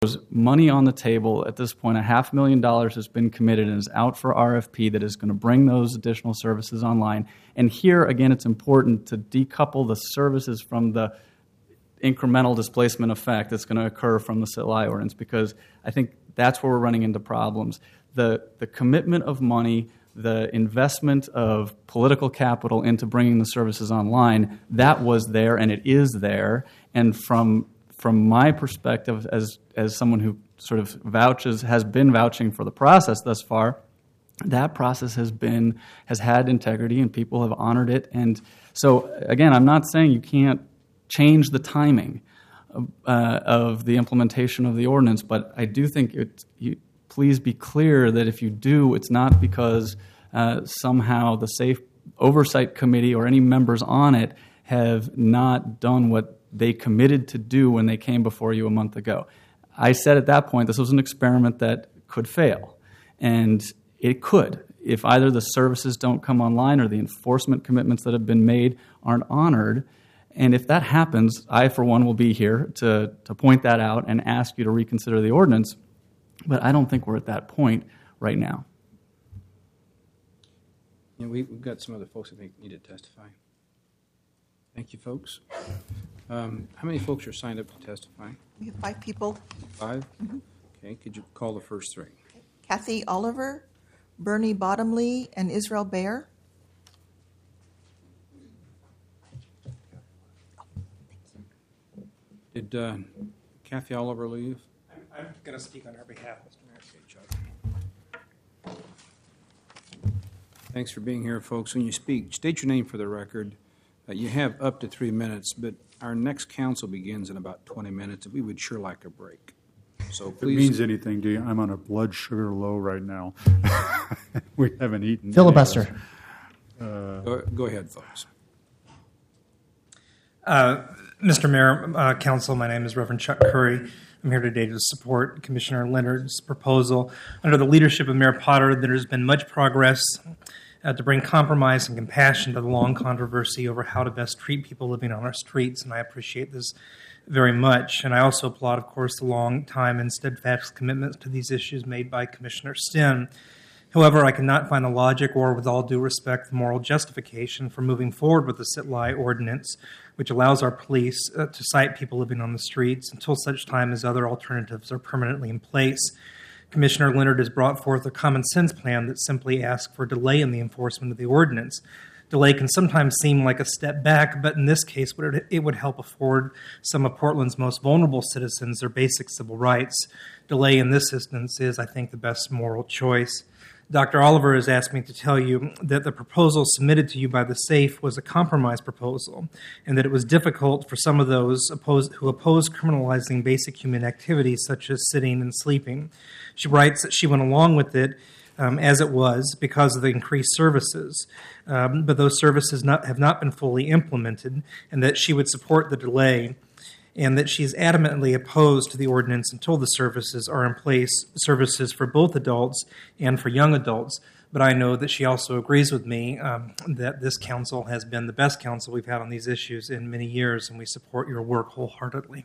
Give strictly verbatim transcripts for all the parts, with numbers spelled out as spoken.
There's money on the table at this point. A half million dollars has been committed and is out for R F P that is going to bring those additional services online. And here, again, it's important to decouple the services from the incremental displacement effect that's going to occur from the S I T L I ordinance, because I think that's where we're running into problems. The, the commitment of money, the investment of political capital into bringing the services online, that was there and it is there. And from From my perspective, as as someone who sort of vouches, has been vouching for the process thus far, that process has been has had integrity and people have honored it. And so, again, I'm not saying you can't change the timing uh, of the implementation of the ordinance, but I do think it. You, please be clear that if you do, it's not because uh, somehow the Safe Oversight Committee or any members on it have not done what they committed to do when they came before you a month ago. I said at that point this was an experiment that could fail, and it could if either the services don't come online or the enforcement commitments that have been made aren't honored. And if that happens, I, for one, will be here to, to point that out and ask you to reconsider the ordinance, but I don't think we're at that point right now. Yeah, we, we've got some other folks I think need to testify. Thank you, folks. Um, how many folks are signed up to testify? We have five people. Five? Mm-hmm. Okay, could you call the first three? Kathy Oliver, Bernie Bottomley, and Israel Bayer. Did uh, Kathy Oliver leave? I'm, I'm going to speak on her behalf, Mister Mayor. Okay, Chuck. Thanks for being here, folks. When you speak, state your name for the record. Uh, you have up to three minutes, but our next council begins in about twenty minutes, and we would sure like a break. So if please. it means anything to you, I'm on a blood sugar low right now. We haven't eaten. Filibuster. Uh, go, go ahead, folks. Uh, Mister Mayor, uh, Council, my name is Reverend Chuck Curry. I'm here today to support Commissioner Leonard's proposal. Under the leadership of Mayor Potter, there has been much progress uh, to bring compromise and compassion to the long controversy over how to best treat people living on our streets, and I appreciate this very much. And I also applaud, of course, the long time and steadfast commitments to these issues made by Commissioner Stinn. However, I cannot find the logic or, with all due respect, the moral justification for moving forward with the S I T L I ordinance, which allows our police uh, to cite people living on the streets until such time as other alternatives are permanently in place. Commissioner Leonard has brought forth a common sense plan that simply asks for delay in the enforcement of the ordinance. Delay can sometimes seem like a step back, but in this case, it would help afford some of Portland's most vulnerable citizens their basic civil rights. Delay in this instance is, I think, the best moral choice. Doctor Oliver has asked me to tell you that the proposal submitted to you by the SAFE was a compromise proposal, and that it was difficult for some of those opposed, who oppose criminalizing basic human activities such as sitting and sleeping. She writes that she went along with it um, as it was because of the increased services, um, but those services not, have not been fully implemented, and that she would support the delay, and that she's adamantly opposed to the ordinance until the services are in place, services for both adults and for young adults. But I know that she also agrees with me um, that this council has been the best council we've had on these issues in many years, and we support your work wholeheartedly.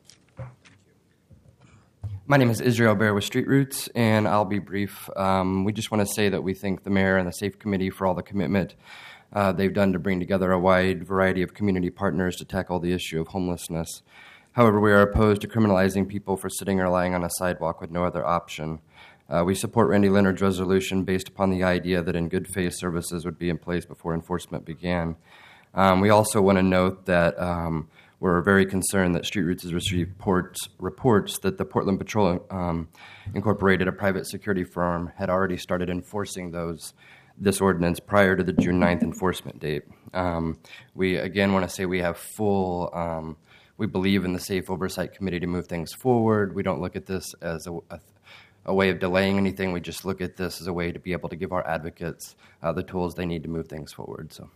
My name is Israel Bayer with Street Roots, and I'll be brief. Um, we just want to say that we thank the mayor and the SAFE committee for all the commitment Uh, they've done to bring together a wide variety of community partners to tackle the issue of homelessness. However, we are opposed to criminalizing people for sitting or lying on a sidewalk with no other option. Uh, we support Randy Leonard's resolution based upon the idea that in good faith services would be in place before enforcement began. Um, we also want to note that um, we're very concerned that Street Roots has received reports, reports that the Portland Patrol um, Incorporated, a private security firm, had already started enforcing those this ordinance prior to the June ninth enforcement date. Um, we, again, want to say we have full, um, we believe in the Safe Oversight Committee to move things forward. We don't look at this as a, a, a way of delaying anything. We just look at this as a way to be able to give our advocates uh, the tools they need to move things forward. So,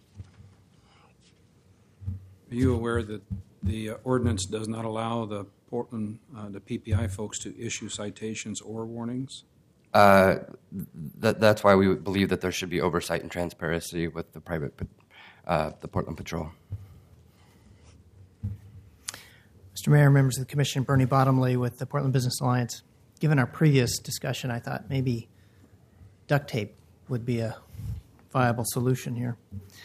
are you aware that the uh, ordinance does not allow the Portland, uh, the P P I folks to issue citations or warnings? Uh, that, that's why we believe that there should be oversight and transparency with the private, uh, the Portland Patrol. Mister Mayor, members of the Commission, Bernie Bottomley with the Portland Business Alliance. Given our previous discussion, I thought maybe duct tape would be a viable solution here.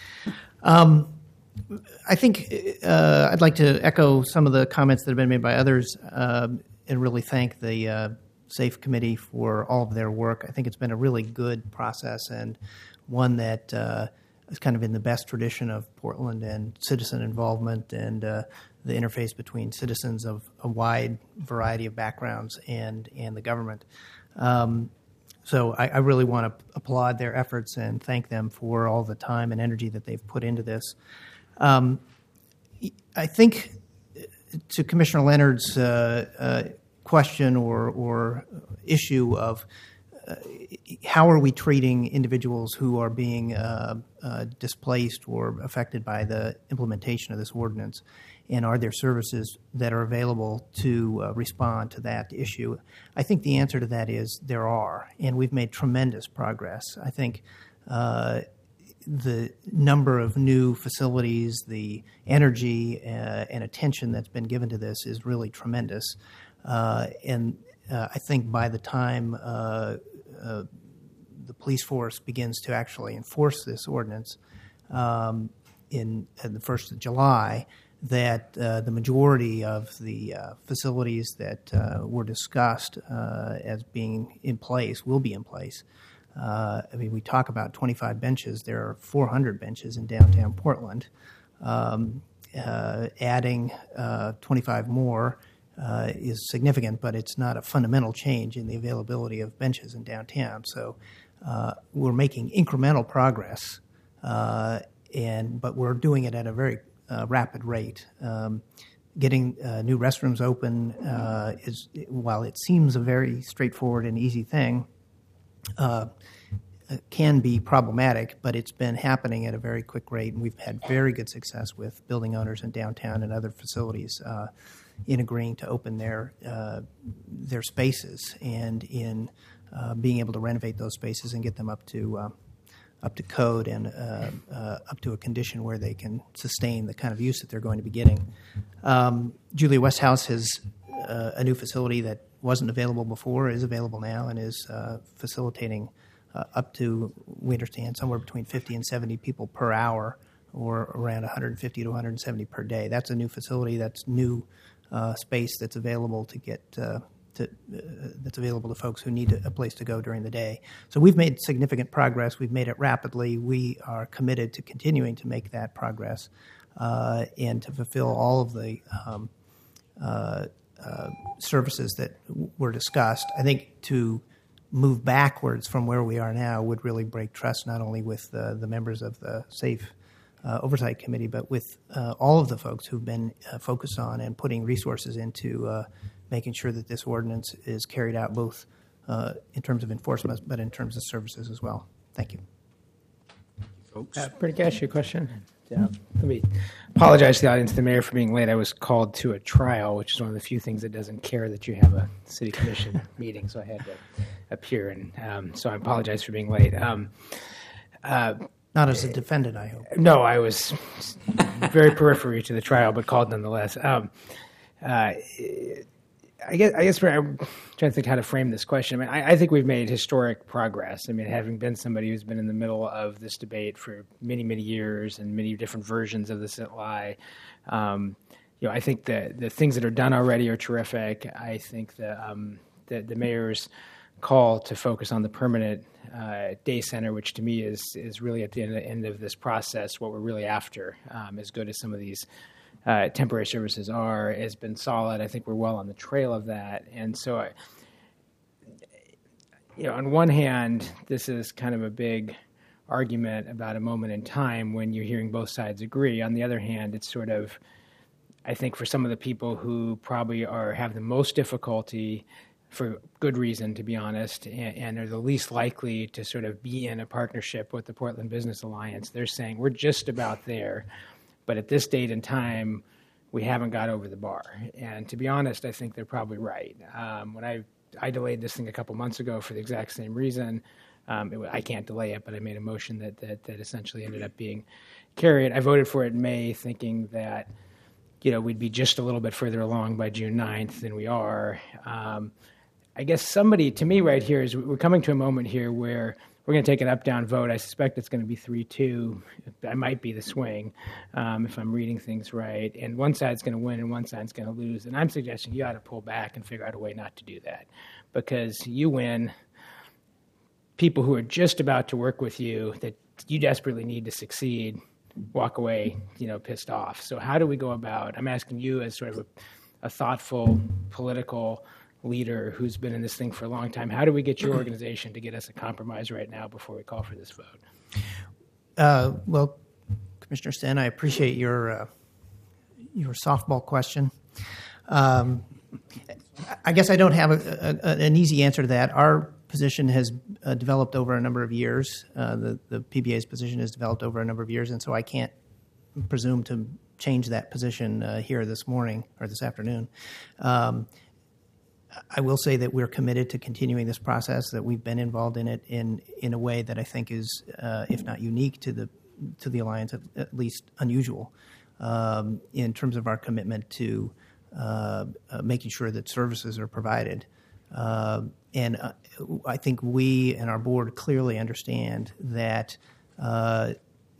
Um, I think uh, I'd like to echo some of the comments that have been made by others uh, and really thank the uh, SAFE Committee for all of their work. I think it's been a really good process and one that uh, is kind of in the best tradition of Portland and citizen involvement and uh, the interface between citizens of a wide variety of backgrounds and, and the government. Um, so I, I really want to applaud their efforts and thank them for all the time and energy that they've put into this. Um, I think to Commissioner Leonard's uh, uh, question or, or issue of uh, how are we treating individuals who are being uh, uh, displaced or affected by the implementation of this ordinance, and are there services that are available to uh, respond to that issue? I think the answer to that is there are, and we've made tremendous progress. I think uh, the number of new facilities, the energy uh, and attention that's been given to this is really tremendous. Uh, and uh, I think by the time uh, uh, the police force begins to actually enforce this ordinance um, in, in the first of July, that uh, the majority of the uh, facilities that uh, were discussed uh, as being in place will be in place. Uh, I mean, we talk about twenty-five benches. There are four hundred benches in downtown Portland. Um, uh, adding uh, twenty-five more uh, is significant, but it's not a fundamental change in the availability of benches in downtown. So uh, we're making incremental progress, uh, and but we're doing it at a very uh, rapid rate. Um, getting uh, new restrooms open uh, is, while it seems a very straightforward and easy thing, Uh, can be problematic, but it's been happening at a very quick rate, and we've had very good success with building owners in downtown and other facilities uh, in agreeing to open their uh, their spaces and in uh, being able to renovate those spaces and get them up to uh, up to code and uh, uh, up to a condition where they can sustain the kind of use that they're going to be getting. Um, Julia Westhouse has uh, a new facility that wasn't available before, is available now, and is uh, facilitating uh, up to, we understand, somewhere between fifty and seventy people per hour, or around one hundred fifty to one hundred seventy per day. That's a new facility. That's new uh, space that's available to get uh, to uh, that's available to folks who need a place to go during the day. So we've made significant progress. We've made it rapidly. We are committed to continuing to make that progress uh, and to fulfill all of the um, uh, Uh, services that w- were discussed. I think to move backwards from where we are now would really break trust not only with uh, the members of the SAFE uh, Oversight Committee, but with uh, all of the folks who've been uh, focused on and putting resources into uh, making sure that this ordinance is carried out both uh, in terms of enforcement, but in terms of services as well. Thank you. Folks. Uh, Bernie, can I ask you a question? Yeah. Let me apologize to the audience, the mayor, for being late. I was called to a trial, which is one of the few things that doesn't care that you have a city commission meeting, so I had to appear, and um, so I apologize for being late. Um, uh, Not as a defendant, I hope. no, I was very periphery to the trial, but called nonetheless. Um, uh, I guess, I guess I'm trying to think how to frame this question. I mean, I, I think we've made historic progress. I mean, having been somebody who's been in the middle of this debate for many, many years and many different versions of this lie, um, you know, I think the the things that are done already are terrific. I think the um, the, the mayor's call to focus on the permanent uh, day center, which to me is is really at the end, end of this process, what we're really after, um, as good as some of these Uh, temporary services are, has been solid. I think we're well on the trail of that. And so, I, you know, on one hand, this is kind of a big argument about a moment in time when you're hearing both sides agree. On the other hand, it's sort of, I think for some of the people who probably are have the most difficulty, for good reason, to be honest, and, and are the least likely to sort of be in a partnership with the Portland Business Alliance, they're saying we're just about there. But at this date and time, we haven't got over the bar. And to be honest, I think they're probably right. Um, when I I delayed this thing a couple months ago for the exact same reason, um, it, I can't delay it, but I made a motion that, that that essentially ended up being carried. I voted for it in May, thinking that you know, we'd be just a little bit further along by June ninth than we are. Um, I guess somebody, to me right here, is we're coming to a moment here where we're going to take an up-down vote. I suspect it's going to be three two. I might be the swing um, if I'm reading things right. And one side's going to win and one side's going to lose. And I'm suggesting you ought to pull back and figure out a way not to do that. Because you win, people who are just about to work with you that you desperately need to succeed walk away, you know, pissed off. So how do we go about, I'm asking you as sort of a, a thoughtful political leader who's been in this thing for a long time, how do we get your organization to get us a compromise right now before we call for this vote? Uh, well, Commissioner Sten, I appreciate your uh, your softball question. Um, I guess I don't have a, a, an easy answer to that. Our position has uh, developed over a number of years. Uh, the, the P B A's position has developed over a number of years, and so I can't presume to change that position uh, here this morning or this afternoon. Um, I will say that we're committed to continuing this process, that we've been involved in it in, in a way that I think is, uh, if not unique to the to the Alliance, at, at least unusual, um, in terms of our commitment to uh, uh, making sure that services are provided. Uh, and uh, I think we and our board clearly understand that uh,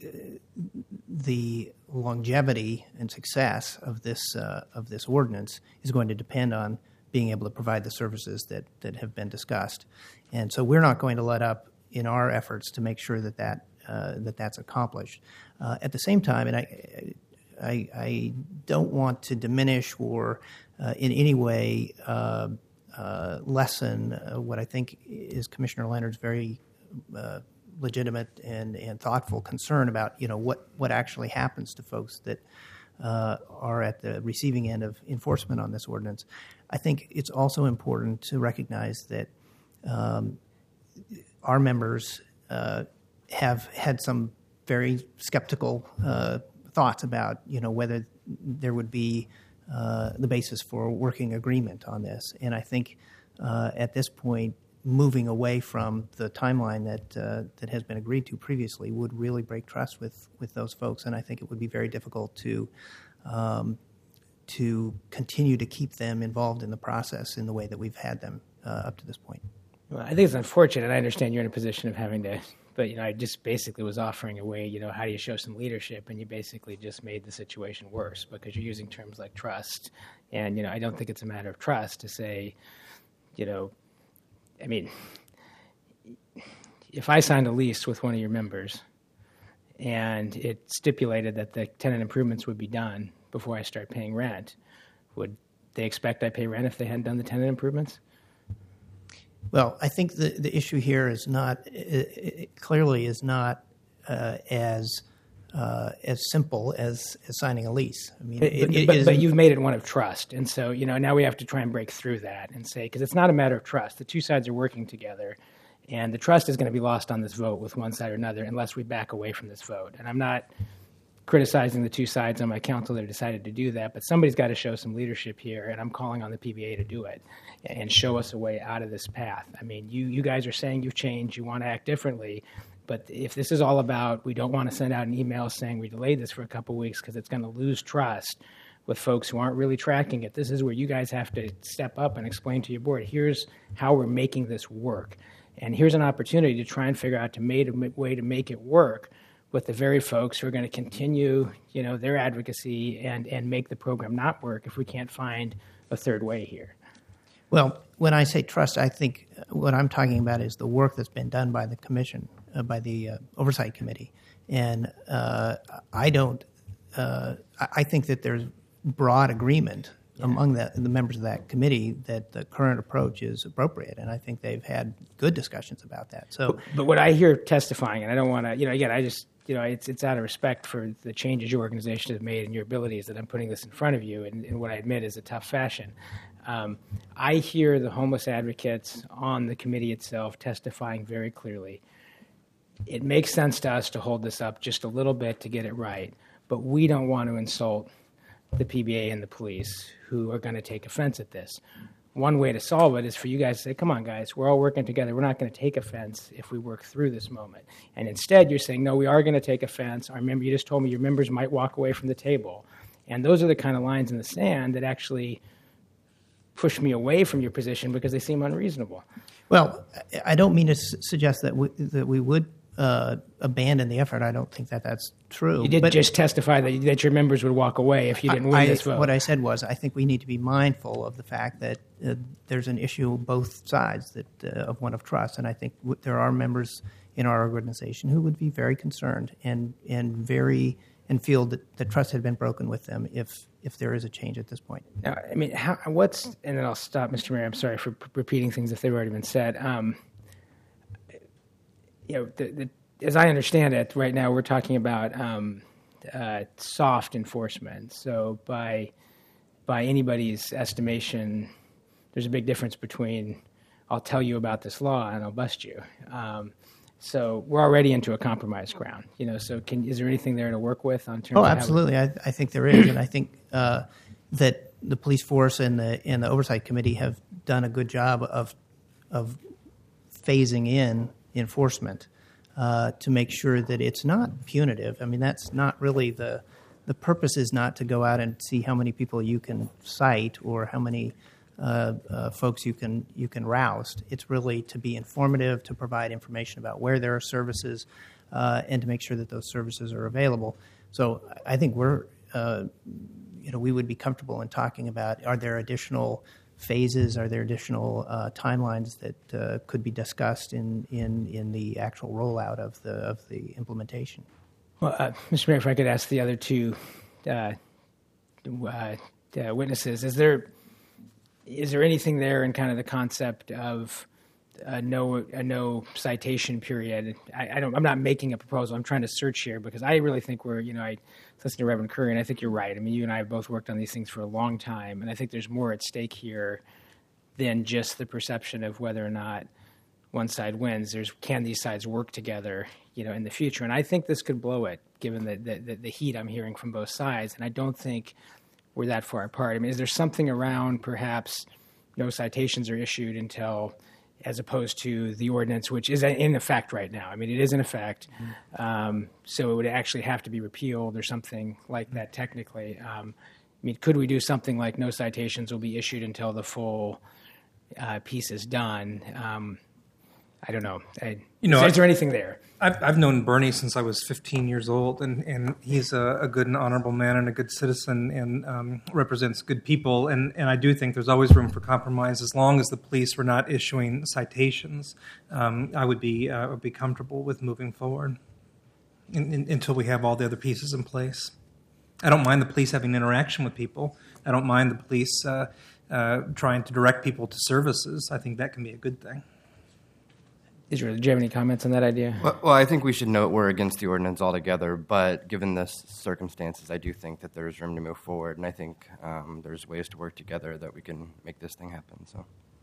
the longevity and success of this uh, of this ordinance is going to depend on being able to provide the services that, that have been discussed. And so we're not going to let up in our efforts to make sure that, that, uh, that that's accomplished. Uh, at the same time, and I, I, I don't want to diminish or uh, in any way uh, uh, lessen uh, what I think is Commissioner Leonard's very uh, legitimate and, and thoughtful concern about, you know, what, what actually happens to folks that uh, are at the receiving end of enforcement on this ordinance. I think it's also important to recognize that um, our members uh, have had some very skeptical uh, thoughts about, you know, whether there would be uh, the basis for a working agreement on this. And I think uh, at this point, moving away from the timeline that uh, that has been agreed to previously would really break trust with, with those folks. And I think it would be very difficult to um, to continue to keep them involved in the process in the way that we've had them uh, up to this point. Well, I think it's unfortunate. I understand you're in a position of having to, but, you know, I just basically was offering a way, you know, how do you show some leadership? And you basically just made the situation worse because you're using terms like trust. And, you know, I don't think it's a matter of trust to say, you know, I mean, if I signed a lease with one of your members and it stipulated that the tenant improvements would be done before I start paying rent, would they expect I pay rent if they hadn't done the tenant improvements? Well, I think the, the issue here is not, it, it clearly is not uh, as uh, as simple as, as signing a lease. I mean, but, it, but, it but, is, but you've made it one of trust. And so, you know, now we have to try and break through that and say, because it's not a matter of trust. The two sides are working together, and the trust is going to be lost on this vote with one side or another unless we back away from this vote. And I'm not criticizing the two sides on my council that decided to do that, but somebody's got to show some leadership here, and I'm calling on the P B A to do it and show us a way out of this path. I mean, you, you guys are saying you've changed, you want to act differently, but if this is all about we don't want to send out an email saying we delayed this for a couple of weeks because it's going to lose trust with folks who aren't really tracking it, this is where you guys have to step up and explain to your board, here's how we're making this work. And here's an opportunity to try and figure out to make a way to make it work with the very folks who are going to continue, you know, their advocacy and, and make the program not work if we can't find a third way here. Well, when I say trust, I think what I'm talking about is the work that's been done by the commission, uh, by the uh, oversight committee. And uh, I don't, uh, I think that there's broad agreement yeah. among the, the members of that committee that the current approach is appropriate. And I think they've had good discussions about that. So, But, but what I hear testifying, and I don't want to, you know, again, I just, you know, it's it's out of respect for the changes your organization has made and your abilities that I'm putting this in front of you in, in what I admit is a tough fashion. Um, I hear the homeless advocates on the committee itself testifying very clearly. It makes sense to us to hold this up just a little bit to get it right, but we don't want to insult the P B A and the police who are going to take offense at this. One way to solve it is for you guys to say, come on, guys, we're all working together. We're not going to take offense if we work through this moment. And instead, you're saying, no, we are going to take offense. Our member, you just told me your members might walk away from the table. And those are the kind of lines in the sand that actually push me away from your position because they seem unreasonable. Well, I don't mean to su- suggest that we, that we would uh, abandon the effort. I don't think that that's true. You did But just testify that, that your members would walk away if you didn't win I, this vote. What I said was I think we need to be mindful of the fact that uh, there's an issue both sides that uh, of one of trust, and I think w- there are members in our organization who would be very concerned and and very and feel that the trust had been broken with them if if there is a change at this point. Now, I mean, how, what's, and then I'll stop, Mister Mayor. I'm sorry for p- repeating things if they've already been said. Um, you know, the, the, as I understand it, right now we're talking about um, uh, soft enforcement. So by by anybody's estimation, there's a big difference between I'll tell you about this law and I'll bust you. Um, so we're already into a compromise ground. You know, so can is there anything there to work with on terms? Oh, of how we- absolutely. I, I think there is, and I think uh, that the police force and the and the oversight committee have done a good job of of phasing in enforcement uh, to make sure that it's not punitive. I mean, that's not really the the purpose. Is not to go out and see how many people you can cite or how many uh, uh, folks you can you can roust. It's really to be informative, to provide information about where there are services, uh, and to make sure that those services are available. So I think we're, uh, you know, we would be comfortable in talking about, are there additional phases, are there additional uh, timelines that uh, could be discussed in, in, in the actual rollout of the of the implementation? Well, uh, Mister Mayor, if I could ask the other two uh, uh, uh, witnesses, is there is there anything there in kind of the concept of a no a no citation period? I, I don't. I'm not making a proposal. I'm trying to search here because I really think we're. You know, I listened to Reverend Curry, and I think you're right. I mean, you and I have both worked on these things for a long time, and I think there's more at stake here than just the perception of whether or not one side wins. There's can these sides work together, you know, in the future? And I think this could blow it, given the the, the, the heat I'm hearing from both sides. And I don't think we're that far apart. I mean, is there something around perhaps no citations are issued until, as opposed to the ordinance, which is in effect right now? I mean, it is in effect. Mm-hmm. Um, so it would actually have to be repealed or something like that technically. Um, I mean, could we do something like no citations will be issued until the full uh, piece is done? Um, I don't know. I, You know, is, I- is there anything there? I've, I've known Bernie since I was fifteen years old, and, and he's a, a good and honorable man and a good citizen and um, represents good people. And, and I do think there's always room for compromise as long as the police were not issuing citations. Um, I would be uh, would be comfortable with moving forward in, in, until we have all the other pieces in place. I don't mind the police having interaction with people. I don't mind the police uh, uh, trying to direct people to services. I think that can be a good thing. Israel, do you have any comments on that idea? Well, well, I think we should note we're against the ordinance altogether, but given the s- circumstances, I do think that there's room to move forward, and I think um, there's ways to work together that we can make this thing happen. So,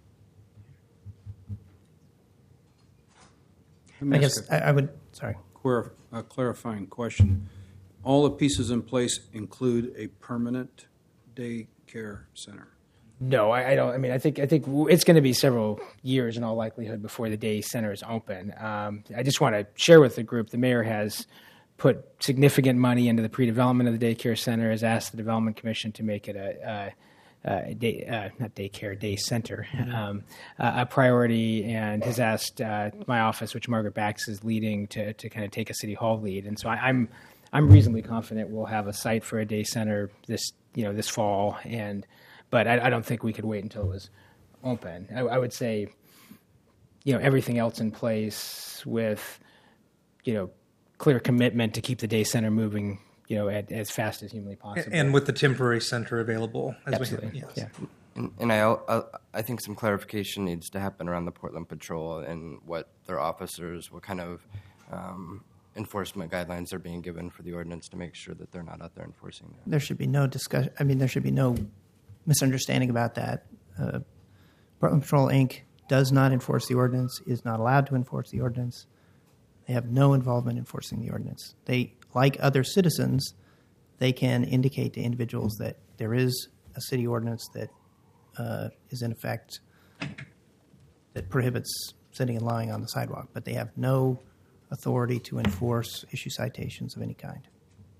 Let me I ask guess I, I would, sorry. a quer- a clarifying question. All the pieces in place include a permanent daycare center. No, I, I don't. I mean, I think I think it's going to be several years in all likelihood before the day center is open. Um, I just want to share with the group. The mayor has put significant money into the pre-development of the daycare center. Has asked the development commission to make it a, a, a day, uh, not daycare, day center, um, a, a priority, and has asked uh, my office, which Margaret Bax is leading, to to kind of take a city hall lead. And so I, I'm I'm reasonably confident we'll have a site for a day center this you know this fall and. But I, I don't think we could wait until it was open. I, I would say, you know, everything else in place with, you know, clear commitment to keep the day center moving, you know, at, as fast as humanly possible. And with the temporary center available. As Absolutely, we have, yeah. and, and I, I I think some clarification needs to happen around the Portland Patrol and what their officers, what kind of um, enforcement guidelines are being given for the ordinance to make sure that they're not out there enforcing that. There should be no discussion. I mean, there should be no misunderstanding about that. Uh, Portland Patrol, Incorporated does not enforce the ordinance, is not allowed to enforce the ordinance. They have no involvement in enforcing the ordinance. They, like other citizens, they can indicate to individuals that there is a city ordinance that uh, is in effect that prohibits sitting and lying on the sidewalk, but they have no authority to enforce, issue citations of any kind.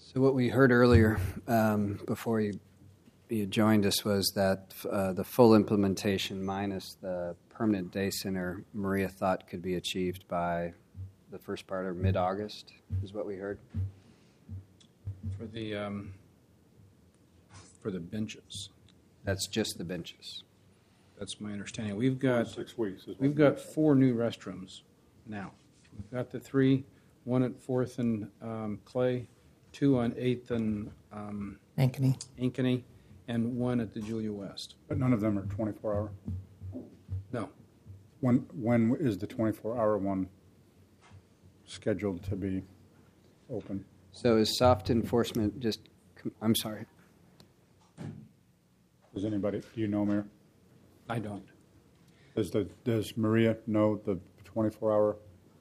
So what we heard earlier um, before you, you joined us was that uh, the full implementation minus the permanent day center, Maria thought could be achieved by the first part of mid-August, is what we heard. For the, um, for the benches, That's just the benches. that's my understanding. We've got, Six weeks. is what- we've got four new restrooms now. We've got the three, one at Fourth and um, Clay, two on Eighth and um, Ankeny. Ankeny, and one at the Julia West. But none of them are twenty-four hour. No, When, when is the twenty-four hour one scheduled to be open? So is soft enforcement just, I'm sorry, Does anybody, do you know, Mayor? I don't. Does the, does Maria know the twenty-four hour?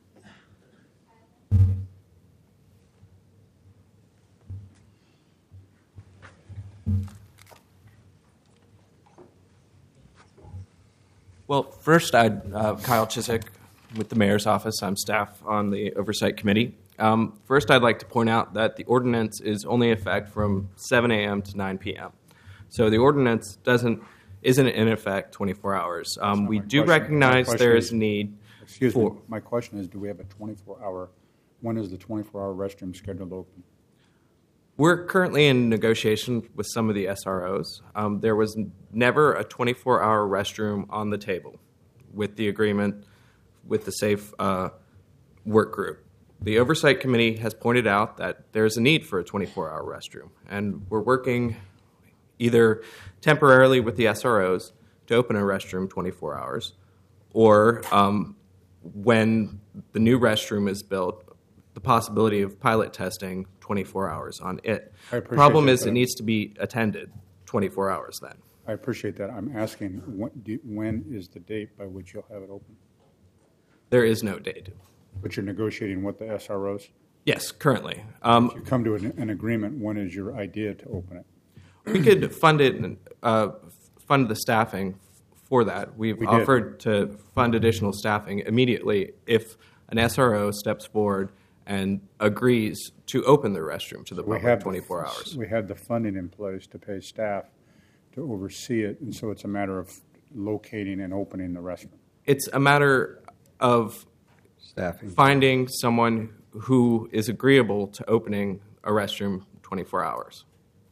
Well, first, I'd, uh, Kyle Chiswick with the Mayor's Office. I'm staff on the Oversight Committee. Um, first, I'd like to point out that the ordinance is only in effect from seven a.m. to nine p.m. So the ordinance doesn't isn't in effect twenty-four hours. Um, we my do question. recognize My there question is is- a need Excuse me, for. my question is, do we have a twenty-four hour, when is the twenty-four hour restroom scheduled open? We're currently in negotiation with some of the S R Os. Um, there was n- never a twenty-four hour restroom on the table with the agreement with the Safe uh, Work Group. The Oversight Committee has pointed out that there's a need for a twenty-four hour restroom, and we're working either temporarily with the S R Os to open a restroom twenty-four hours, or um, when the new restroom is built, the possibility of pilot testing twenty-four hours on it. I appreciate Problem that, is, but it needs to be attended twenty-four hours then. I appreciate that. I'm asking, when, do, when is the date by which you'll have it open? There is no date. But you're negotiating with the S R Os? Yes, currently. Um, If you come to an, an agreement, when is your idea to open it? we could fund it, and, uh, fund the staffing for that. We've We did. offered to fund additional staffing immediately if an S R O steps forward and agrees to open the restroom to the We public have the- twenty-four hours. We had the funding in place to pay staff to oversee it, and so it's a matter of locating and opening the restroom. It's a matter of staffing. finding someone who is agreeable to opening a restroom twenty-four hours.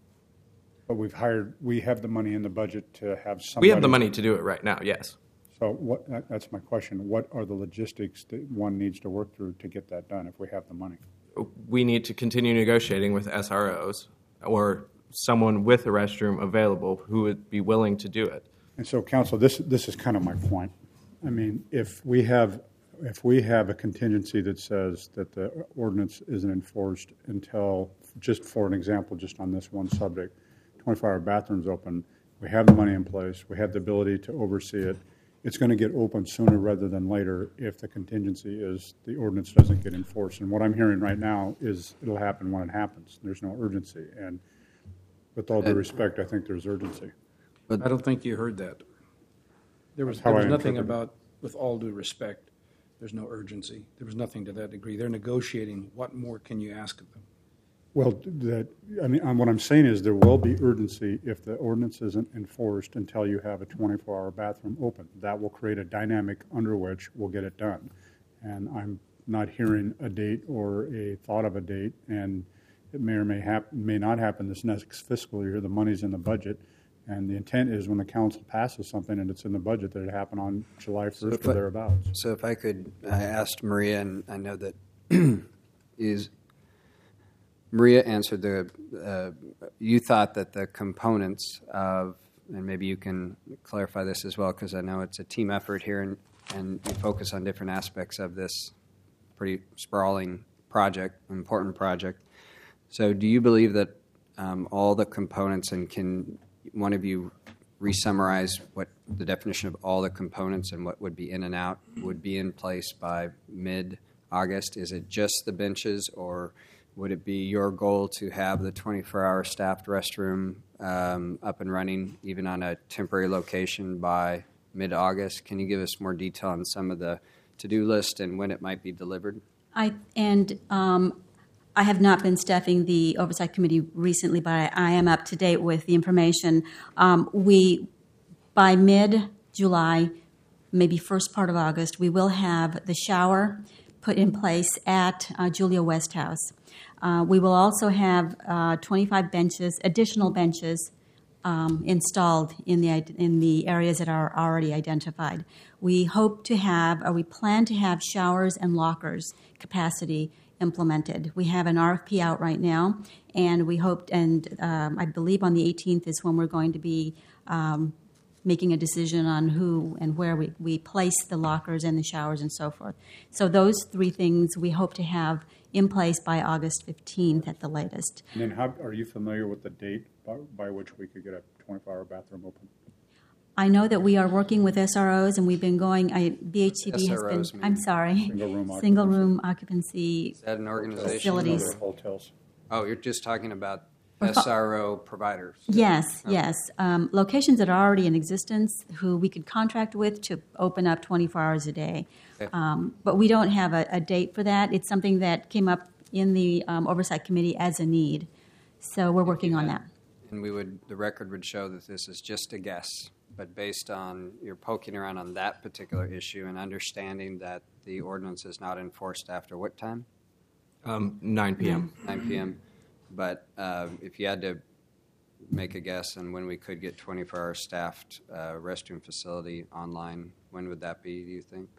But we've hired, we have the money in the budget to have somebody. We have the money to do it right now, yes. So what, that- that's my question. What are the logistics that one needs to work through to get that done if we have the money? We need to continue negotiating with S R Os or someone with a restroom available who would be willing to do it. And so, council, this, this is kind of my point. I mean, if we have, if we have a contingency that says that the ordinance isn't enforced until, just for an example, just on this one subject, twenty-four hour bathrooms open, we have the money in place, we have the ability to oversee it, it's going to get open sooner rather than later if the contingency is the ordinance doesn't get enforced. And what I'm hearing right now is it'll happen when it happens. There's no urgency. And with all due respect, I think there's urgency. I don't think you heard that. There was, That's there how was I nothing interpreted it. about, with all due respect, there's no urgency. There was nothing to that degree. They're negotiating. What more can you ask of them? Well, that, I mean, um, what I'm saying is there will be urgency if the ordinance isn't enforced until you have a twenty-four hour bathroom open. That will create a dynamic under which we'll get it done. And I'm not hearing a date or a thought of a date, and it may or may hap- may not happen this next fiscal year. The money's in the budget, and the intent is when the council passes something and it's in the budget, that it happen on July first if or I- thereabouts. So if I could, I asked Maria, and I know that is Maria answered the. Uh, you thought that the components of, and maybe you can clarify this as well, because I know it's a team effort here, and and you focus on different aspects of this pretty sprawling project, important project. So, do you believe that um, all the components, and can one of you re-summarize what the definition of all the components and what would be in and out would be in place by mid-August? Is it just the benches, or would it be your goal to have the twenty-four hour staffed restroom um, up and running, even on a temporary location, by mid-August? Can you give us more detail on some of the to-do list and when it might be delivered? I and um, I have not been staffing the Oversight Committee recently, but I, I am up to date with the information. Um, we, by mid-July, maybe first part of August, we will have the shower put in place at uh, Julia West House. Uh, we will also have uh, twenty-five benches, additional benches, um, installed in the in the areas that are already identified. We hope to have, or we plan to have, showers and lockers capacity implemented. We have an R F P out right now, and we hope, and um, I believe on the eighteenth is when we're going to be um, making a decision on who and where we, we place the lockers and the showers and so forth. So those three things we hope to have in place by August fifteenth at the latest. And then how, are you familiar with the date by, by which we could get a twenty-four hour bathroom open? I know that we are working with S R Os, and we've been going, I, B H C D has been, S R Os, I'm sorry, Single room occupancy. single room occupancy Is that an organization? facilities. Other hotels. Oh, you're just talking about Or S R O providers? Yes, Okay. yes. Um, locations that are already in existence who we could contract with to open up twenty-four hours a day. Okay. Um, but we don't have a, a date for that. It's something that came up in the um, Oversight Committee as a need. So we're working on that. And we would, the record would show that this is just a guess, but based on you're poking around on that particular issue and understanding that the ordinance is not enforced after what time? Um, nine p.m. nine p.m. But uh, if you had to make a guess on when we could get twenty-four hour staffed uh, restroom facility online, when would that be, do you think?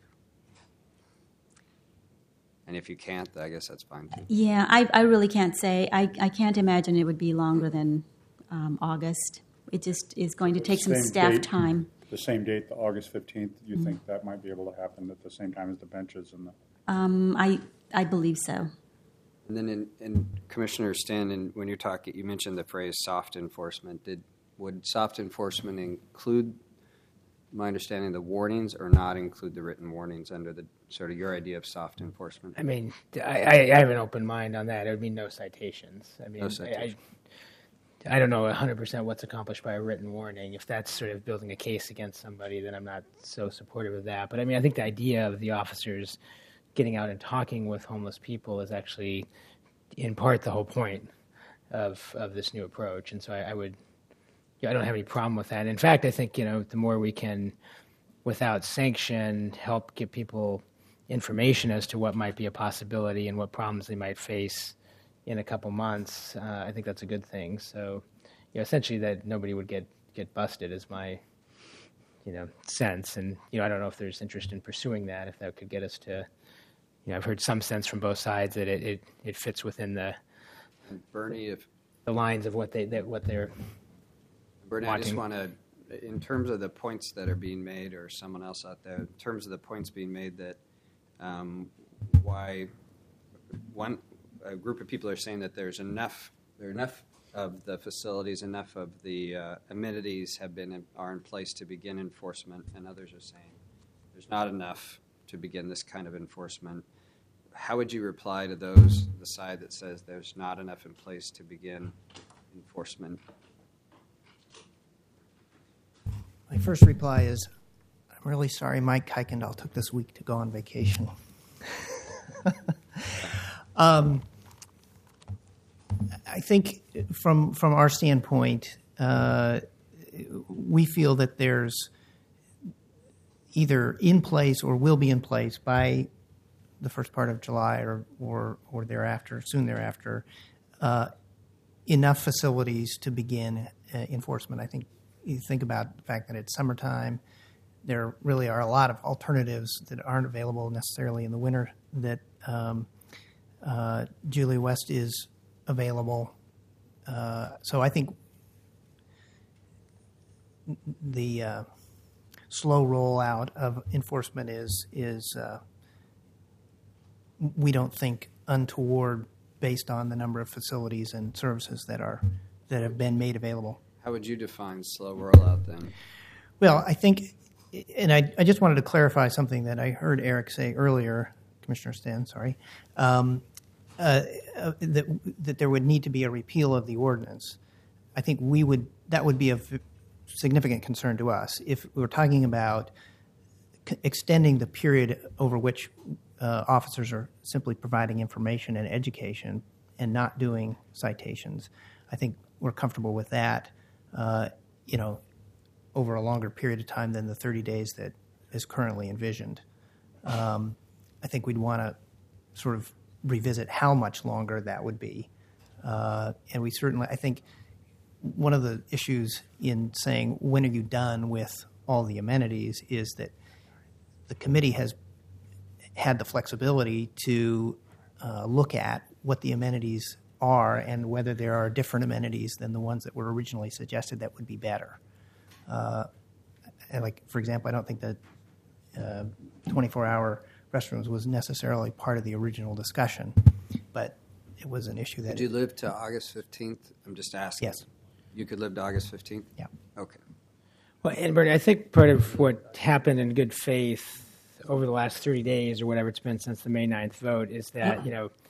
And if you can't, I guess that's fine too. Yeah, I, I really can't say. I, I can't imagine it would be longer than um, August. It just is going to take some Same staff date. time. The same date, the August fifteenth, you think that might be able to happen at the same time as the benches and the? Um, I I believe so. And then, in, in Commissioner Stanton, when you're talking, you mentioned the phrase soft enforcement. Did would soft enforcement include, my understanding, the warnings, or not include the written warnings under the sort of your idea of soft enforcement? I mean, I, I have an open mind on that. It would mean no citations. I mean, No citations. I, I don't know one hundred percent what's accomplished by a written warning. If that's sort of building a case against somebody, then I'm not so supportive of that. But I mean, I think the idea of the officers getting out and talking with homeless people is actually, in part, the whole point of of this new approach. And so I, I would, yeah, I don't have any problem with that. In fact, I think, you know, the more we can, without sanction, help give people information as to what might be a possibility and what problems they might face in a couple months, uh, I think that's a good thing. So, you know, essentially that nobody would get, get busted is my, you know, sense. And, you know, I don't know if there's interest in pursuing that, if that could get us to, you know, I've heard some sense from both sides that it, it, it fits within the And Bernie, if the lines of what they that what they're Bernie, I just wanting. want to, in terms of the points that are being made, or someone else out there, in terms of the points being made that um, why one a group of people are saying that there's enough, there are enough of the facilities, enough of the uh, amenities have been are in place to begin enforcement, and others are saying there's not enough to begin this kind of enforcement. How would you reply to those, the side that says there's not enough in place to begin enforcement? My first reply is, I'm really sorry Mike Kuykendall took this week to go on vacation. um, I think from from our standpoint, uh, we feel that there's either in place or will be in place by the first part of July or or, or thereafter, soon thereafter, uh, enough facilities to begin uh, enforcement. I think you think about the fact that it's summertime. There really are a lot of alternatives that aren't available necessarily in the winter that um, uh, Julia West is available. Uh, so I think the uh, slow rollout of enforcement is is uh, we don't think untoward based on the number of facilities and services that are that have been made available. How would you define slow rollout then? Well, I think, and I, I just wanted to clarify something that I heard Eric say earlier, Commissioner Stan, sorry, um, uh, uh, that that there would need to be a repeal of the ordinance. I think we would that would be of significant concern to us if we were talking about c- extending the period over which uh, officers are simply providing information and education and not doing citations. I think we're comfortable with that, uh, you know, over a longer period of time than the thirty days that is currently envisioned. Um, I think we'd want to sort of revisit how much longer that would be. Uh, and we certainly, I think one of the issues in saying when are you done with all the amenities is that the committee has had the flexibility to uh, look at what the amenities are and whether there are different amenities than the ones that were originally suggested that would be better. Uh, and like, for example, I don't think that uh, twenty-four hour restrooms was necessarily part of the original discussion, but it was an issue that... Could you live to August fifteenth? I'm just asking. Yes. You could live to August fifteenth? Yeah. Okay. Well, and Bernie, I think part of what happened in good faith over the last thirty days or whatever it's been since the May ninth vote is that, you know,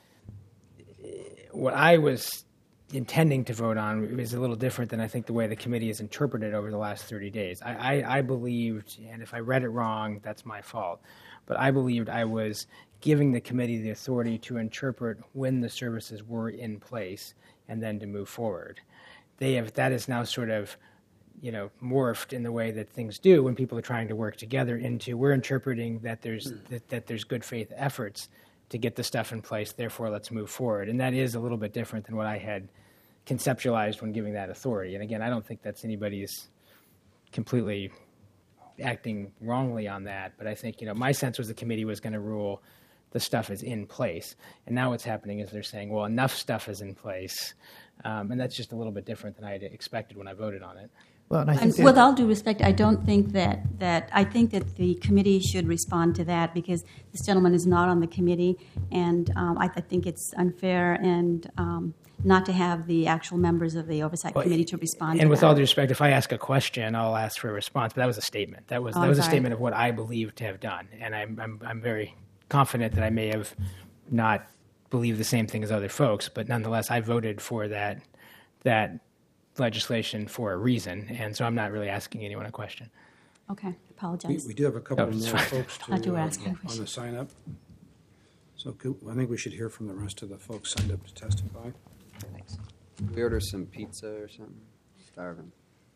what I was intending to vote on was a little different than I think the way the committee has interpreted over the last thirty days. I, I, I believed, and if I read it wrong, that's my fault, but I believed I was giving the committee the authority to interpret when the services were in place and then to move forward. They have, that is now sort of, you know, morphed in the way that things do when people are trying to work together into we're interpreting that there's that, that there's good faith efforts to get the stuff in place, therefore let's move forward. And that is a little bit different than what I had conceptualized when giving that authority. And again, I don't think that's anybody's completely acting wrongly on that, but I think, you know, my sense was the committee was going to rule the stuff is in place. And now what's happening is they're saying, well, enough stuff is in place. Um, and that's just a little bit different than I had expected when I voted on it. Well, and I And think with that- all due respect, I don't think that, that I think that the committee should respond to that because this gentleman is not on the committee, and um, I, I think it's unfair and um, not to have the actual members of the oversight Well, committee to respond. And to with that. all due respect, if I ask a question, I'll ask for a response. But that was a statement. That was Oh, that I'm was a sorry. statement of what I believed to have done, and I'm I'm I'm very confident that I may have not believed the same thing as other folks, but nonetheless, I voted for that that legislation for a reason, and so I'm not really asking anyone a question. Okay, We, apologize. we do have a couple Oh, more it's fine. folks to, Thought you were uh, asking a on question. the sign up. So could, I think we should hear from the rest of the folks signed up to testify. Thanks. We order some pizza or something? Starving.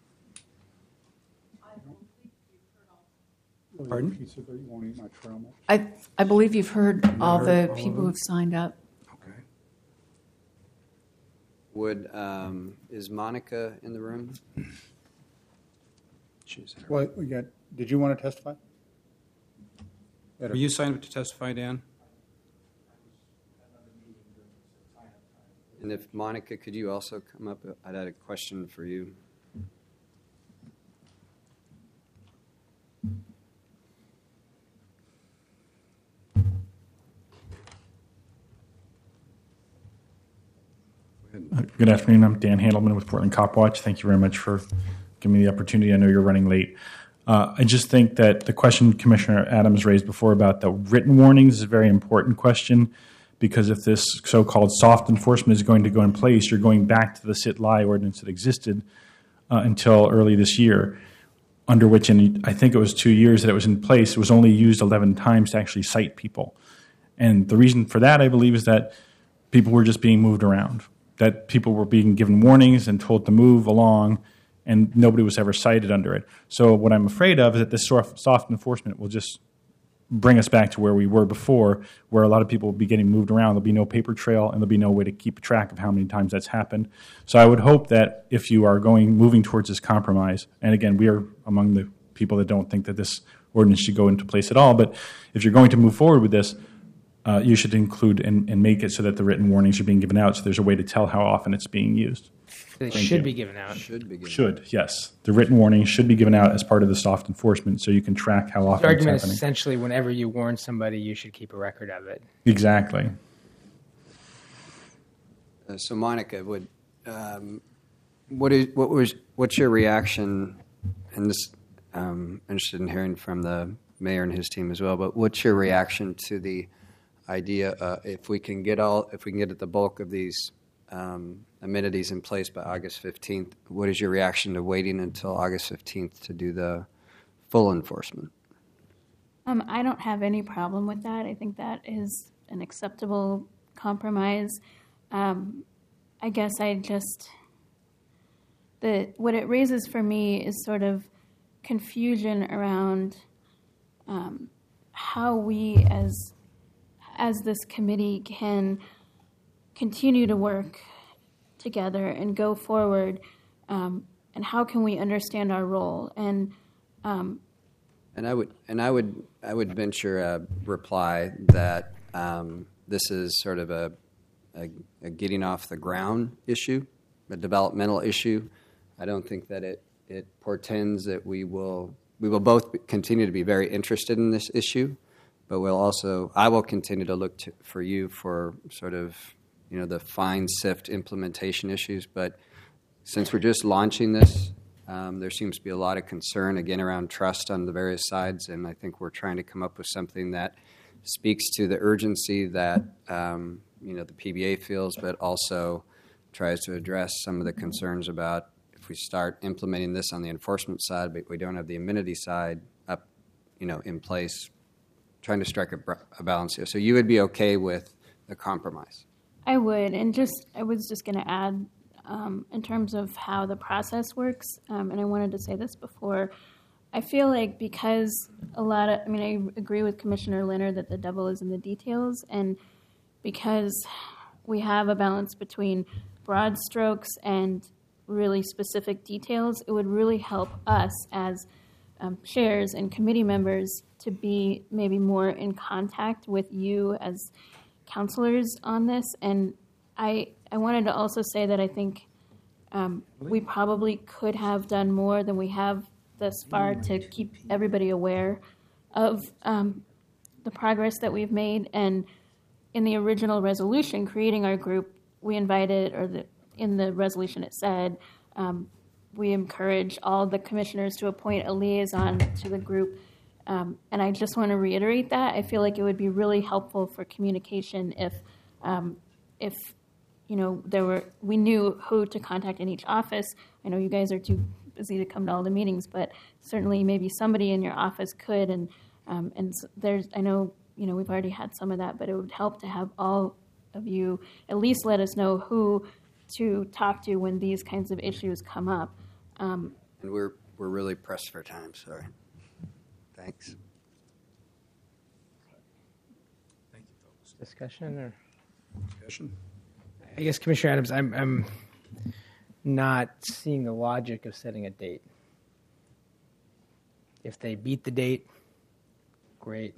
Pardon? Pizza, but you won't eat my trail mix? I, I believe you've heard all heard the all of people them? who've signed up. Okay. Would, um, is Monica in the room? She's there. Well, we got, did you want to testify? Were you signed up to testify, Dan? And if Monica, could you also come up? I'd had a question for you. Good afternoon. I'm Dan Handelman with Portland Cop Watch. Thank you very much for giving me the opportunity. I know you're running late. Uh, I just think that the question Commissioner Adams raised before about the written warnings is a very important question because if this so-called soft enforcement is going to go in place, you're going back to the sit-lie ordinance that existed uh, until early this year, under which in I think it was two years that it was in place, it was only used eleven times to actually cite people. And the reason for that, I believe, is that people were just being moved around, that people were being given warnings and told to move along, and nobody was ever cited under it. So what I'm afraid of is that this soft, soft enforcement will just bring us back to where we were before, where a lot of people will be getting moved around. There'll be no paper trail, and there'll be no way to keep track of how many times that's happened. So I would hope that if you are going moving towards this compromise, and again, we are among the people that don't think that this ordinance should go into place at all, but if you're going to move forward with this, uh, you should include and, and make it so that the written warnings are being given out so there's a way to tell how often it's being used. They Thank should you. be given out. Should be given. Should, yes. The written warning should be given out as part of the soft enforcement so you can track how The often it's argument is happening. essentially whenever you warn somebody, you should keep a record of it. Exactly. Uh, so, Monica, would um, what is what was what's your reaction? And this, um, interested in hearing from the mayor and his team as well. But what's your reaction to the idea uh, if we can get all if we can get at the bulk of these um, amenities in place by August fifteenth? What is your reaction to waiting until August fifteenth to do the full enforcement? Um, I don't have any problem with that. I think that is an acceptable compromise. um, I guess I just, the what it raises for me is sort of confusion around um, how we as as this committee can continue to work together and go forward, um, and how can we understand our role. And um, and I would and I would I would venture a reply that um, this is sort of a, a, a getting off the ground issue, a developmental issue. I don't think that it it portends that we will we will both continue to be very interested in this issue, but we'll also I will continue to look to, for you for sort of you know the fine sift implementation issues. But since we're just launching this, um, there seems to be a lot of concern again around trust on the various sides, and I think we're trying to come up with something that speaks to the urgency that um, you know the P B A feels, but also tries to address some of the concerns about if we start implementing this on the enforcement side, but we don't have the amenity side up, you know, in place, trying to strike a, a balance here. So you would be okay with the compromise? I would, and just I was just going to add um, in terms of how the process works, um, and I wanted to say this before. I feel like because a lot of, I mean, I agree with Commissioner Leonard that the devil is in the details, and because we have a balance between broad strokes and really specific details, it would really help us as um, chairs and committee members to be maybe more in contact with you as counselors on this. And I I wanted to also say that I think um, we probably could have done more than we have thus far to keep everybody aware of um, the progress that we've made. And in the original resolution, creating our group, we invited, or the, in the resolution it said, um, we encourage all the commissioners to appoint a liaison to the group. Um, and I just want to reiterate that. I feel like it would be really helpful for communication if, um, if you know, there were we knew who to contact in each office. I know you guys are too busy to come to all the meetings, but certainly maybe somebody in your office could. And um, and there's I know you know we've already had some of that, but it would help to have all of you at least let us know who to talk to when these kinds of issues come up. Um, and we're we're really pressed for time. Sorry. Thanks. Thank you, folks. Discussion or discussion? I guess, Commissioner Adams, I'm I'm not seeing the logic of setting a date. If they beat the date, great.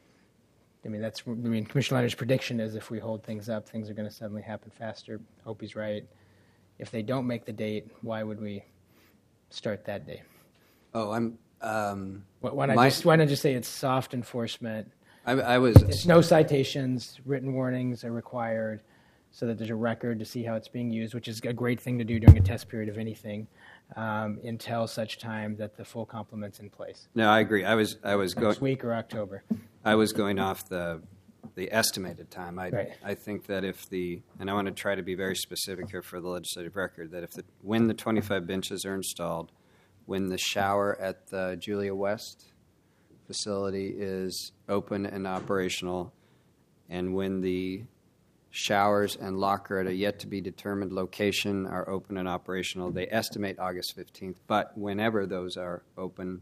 I mean, that's. I mean, Commissioner Leonard's prediction is if we hold things up, things are going to suddenly happen faster. Hope he's right. If they don't make the date, why would we start that day? Oh, I'm. Um, why, why not my, just why not just say it's soft enforcement? I, I was. It's no citations. Written warnings are required, so that there's a record to see how it's being used, which is a great thing to do during a test period of anything, um, until such time that the full complement's in place. No, I agree. I was. I was going next week or October. I was going off the the estimated time. I right. I think that if the and I want to try to be very specific here for the legislative record that if the when the twenty-five benches are installed, when the shower at the Julia West facility is open and operational, and when the showers and locker at a yet-to-be-determined location are open and operational, they estimate August fifteenth. But whenever those are open,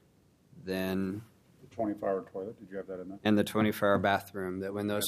then... The twenty-four hour toilet, did you have that in there? And the twenty-four hour bathroom, that when those...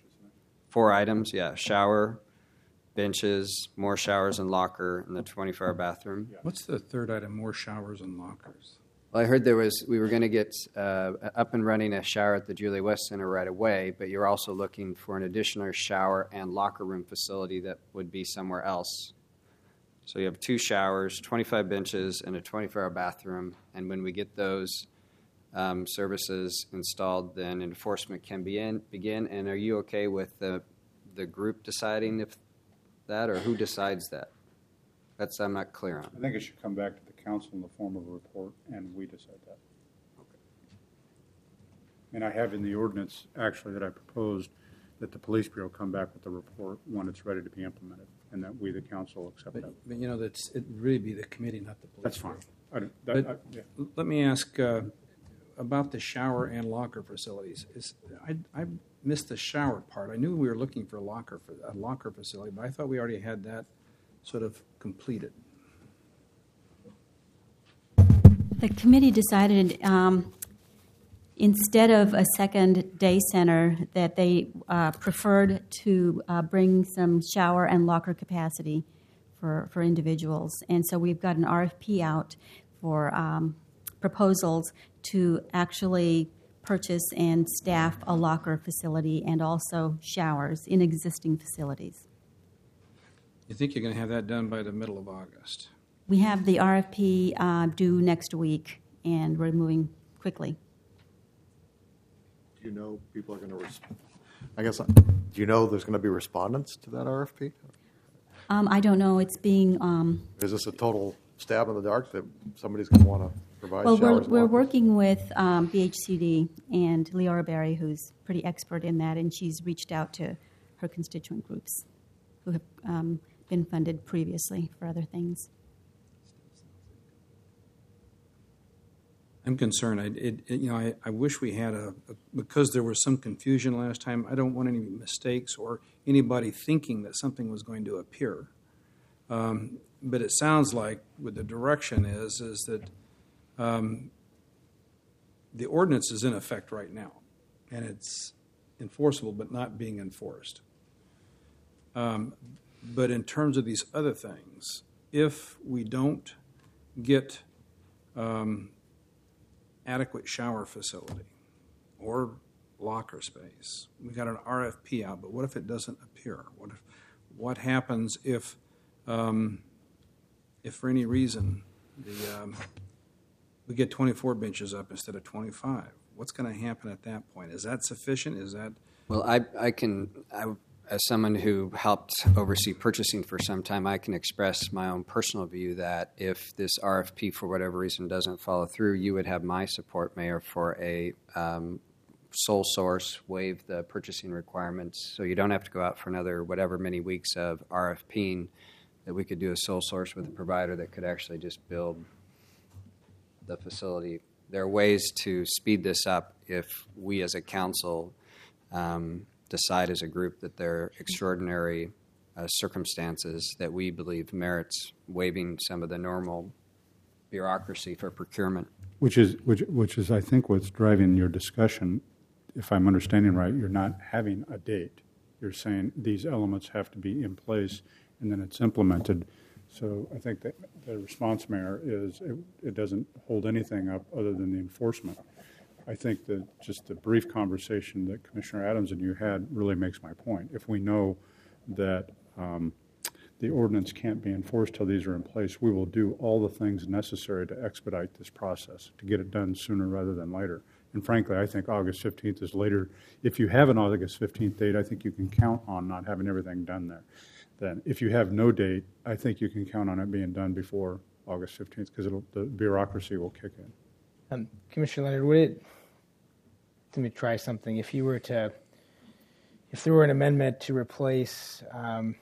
Four items, yeah. Shower, benches, more showers and locker, and the twenty-four hour bathroom. Yeah. What's the third item, more showers and lockers? Well, I heard there was we were going to get uh, up and running a shower at the Julia West Center right away, but you're also looking for an additional shower and locker room facility that would be somewhere else. So you have two showers, twenty-five benches, and a twenty-four hour bathroom. And when we get those um, services installed, then enforcement can be in, begin. And are you okay with the the group deciding if that, or who decides that? That's I'm not clear on. I think it should come back to the council in the form of a report, and we decide that. Okay. And I have in the ordinance, actually, that I proposed that the police bureau come back with the report when it's ready to be implemented, and that we, the council, accept But, that. but you know, that's it'd really be the committee, not the police. That's fine. I, that, But I, yeah. let me ask, uh, about the shower and locker facilities. Is, I, I missed the shower part. I knew we were looking for a locker, for a locker facility, but I thought we already had that sort of completed. The committee decided um, instead of a second day center that they uh, preferred to uh, bring some shower and locker capacity for, for individuals. And so we've got an R F P out for um, proposals to actually purchase and staff a locker facility and also showers in existing facilities. You think you're going to have that done by the middle of August? We have the R F P uh, due next week, and we're moving quickly. Do you know people are going to, res- I guess, do you know there's going to be respondents to that R F P? Um, I don't know. It's being... Um, Is this a total stab in the dark that somebody's going to want to provide well, showers we're, and we're lockers? working with um, B H C D and Leora Berry, who's pretty expert in that, and she's reached out to her constituent groups who have um, been funded previously for other things. I'm concerned. I, it, it, you know, I, I wish we had a, a, because there was some confusion last time, I don't want any mistakes or anybody thinking that something was going to appear. Um, but it sounds like what the direction is, is that um, the ordinance is in effect right now, and it's enforceable but not being enforced. Um, but in terms of these other things, if we don't get um, adequate shower facility or locker space, we got an R F P out, but what if it doesn't appear? What if, what happens if, um, if for any reason the um, we get twenty-four benches up instead of twenty-five? What's going to happen at that point? Is that sufficient? Is that Well, I, I can, I, as someone who helped oversee purchasing for some time, I can express my own personal view that if this R F P, for whatever reason, doesn't follow through, you would have my support, Mayor, for a um, sole source, waive the purchasing requirements, so you don't have to go out for another whatever many weeks of RFPing, that we could do a sole source with a provider that could actually just build the facility. There are ways to speed this up if we as a council um, decide as a group that there are extraordinary uh, circumstances that we believe merits waiving some of the normal bureaucracy for procurement. Which is, which, which is, I think, what's driving your discussion. If I'm understanding right, you're not having a date. You're saying these elements have to be in place, and then it's implemented. So I think that the response, Mayor, is it, it doesn't hold anything up other than the enforcement. I think that just the brief conversation that Commissioner Adams and you had really makes my point. If we know that um, the ordinance can't be enforced till these are in place, we will do all the things necessary to expedite this process, to get it done sooner rather than later. And frankly, I think August fifteenth is later. If you have an August fifteenth date, I think you can count on not having everything done there. Then, if you have no date, I think you can count on it being done before August fifteenth, because the bureaucracy will kick in. Um, Commissioner Leonard, would it, let me try something. If you were to, if there were an amendment to replace um,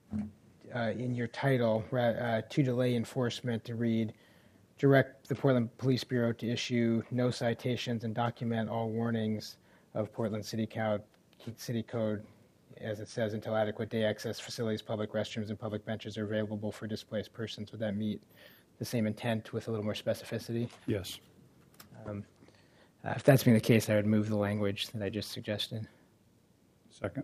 uh, in your title, uh, to delay enforcement, to read, direct the Portland Police Bureau to issue no citations and document all warnings of Portland City Code, City Code, as it says, until adequate day access facilities, public restrooms, and public benches are available for displaced persons. Would that meet the same intent with a little more specificity? Yes. Um, uh, if that's being the case, I would move the language that I just suggested. Second.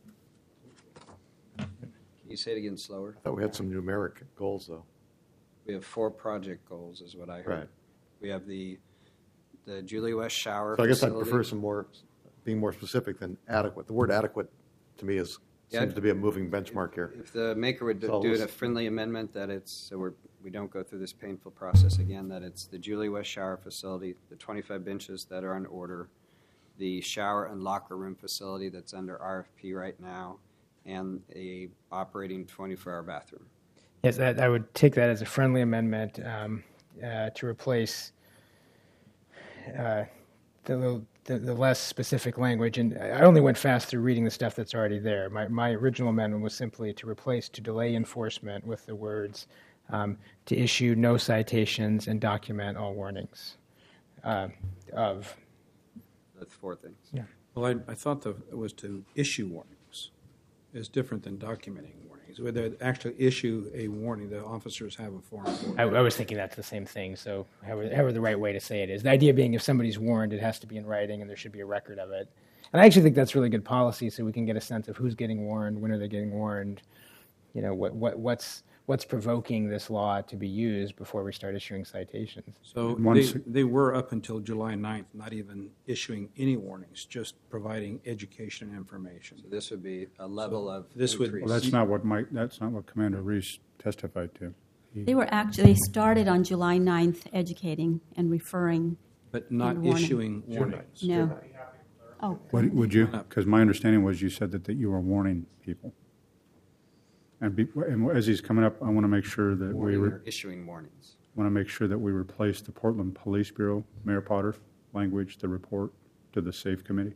Can you say it again slower? I thought we had some numeric goals, though. We have four project goals, is what I heard. Right. We have the the Julie West shower So I guess I'd facility. prefer some more, being more specific than adequate. The word adequate, to me, is Yeah, seems to be a moving benchmark here. If the maker would do So do it let's- a friendly amendment that it's, so we're, we don't go through this painful process again, that it's the Julie West shower facility, the twenty-five benches that are on order, the shower and locker room facility that's under R F P right now, and a operating twenty-four hour bathroom. Yes, that, I would take that as a friendly amendment um, uh, to replace uh, the, the, the less specific language. And I only went fast through reading the stuff that's already there. My, my original amendment was simply to replace to delay enforcement with the words um, to issue no citations and document all warnings. uh, of. That's four things. Yeah. Well, I, I thought the, it was to issue warnings. It's different than documenting warnings. Where they actually issue a warning, the officers have a form for it. I, I was thinking that's the same thing. So, however, however the right way to say it is, the idea being if somebody's warned, it has to be in writing, and there should be a record of it. And I actually think that's really good policy, so we can get a sense of who's getting warned, when are they getting warned, you know, what what what's what's provoking this law to be used before we start issuing citations. So they, Once- they were up until July ninth, not even issuing any warnings, just providing education and information. So this would be a level of this would- increase. Well, that's not what Mike, that's not what Commander Reese testified to. He- They were actually started on July ninth educating and referring. But not and warning. issuing warnings. No. Oh, What, would you? Because my understanding was you said that, that you were warning people. And, be, and as he's coming up, I want to make sure that we Warning re, or issuing warnings. want to make sure that we replace the Portland Police Bureau, Mayor Potter, language, the report to the SAFE Committee.